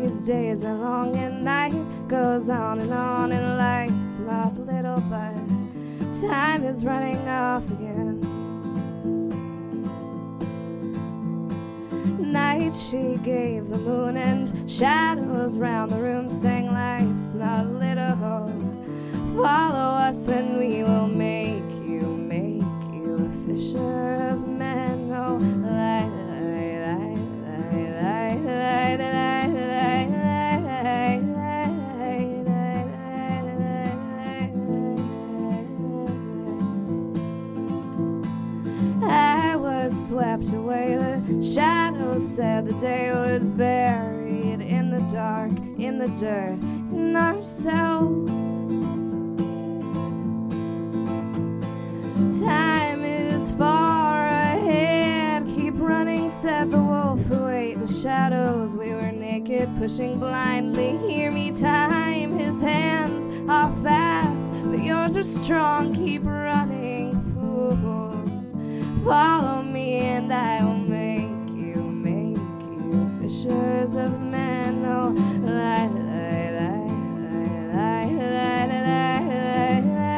these days are long and night goes on, and life's not little, but time is running off again. Night she gave the moon, and shadows round the room sang, life's not little. Follow us and we will make you a fisher of men. Oh, light, light, light, light, light, light, light, light, light, light. I was swept away, the shadows said the day was buried in the dark, in the dirt, in ourselves. Time is far ahead, keep running, said the wolf who ate the shadows. We were naked, pushing blindly, hear me time, his hands are fast, but yours are strong, keep running, fools. Follow me and I will make you fishers of men. Oh, light, light, light, light, light, light, light, light.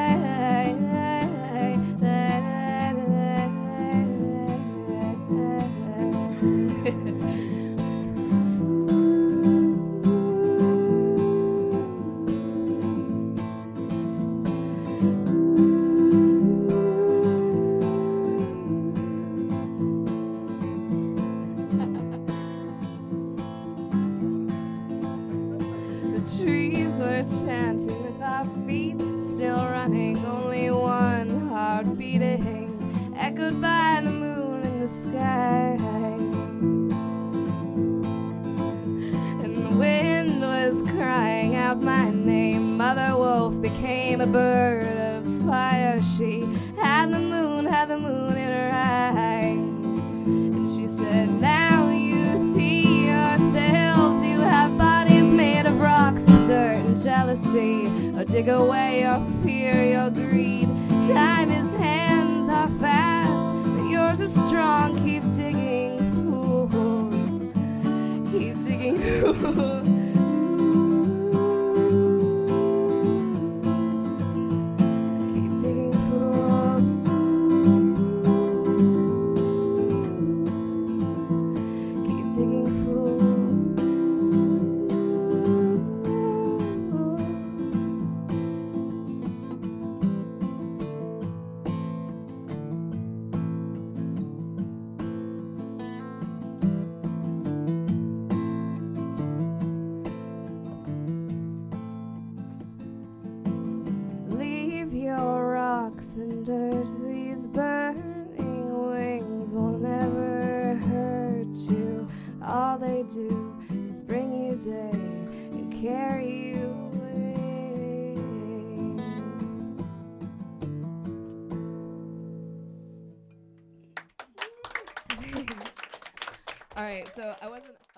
The trees were chanting with our feet still running, only one heart beating, echoed by the moon in the sky. And the wind was crying out my name. Mother wolf became a bird of fire. She had the moon in her eye. And she said, now you see yourselves, you have bodies made of rocks and dirt and jealousy. Oh, dig away your fear, your greed. Time is hands are fast, but yours are strong. Keep digging, fools. Keep digging, fools. Keep digging, fools. Keep digging, fools. Your rocks and dirt, these burning wings will never hurt you. All they do is bring you day and carry you away. All right, so I wasn't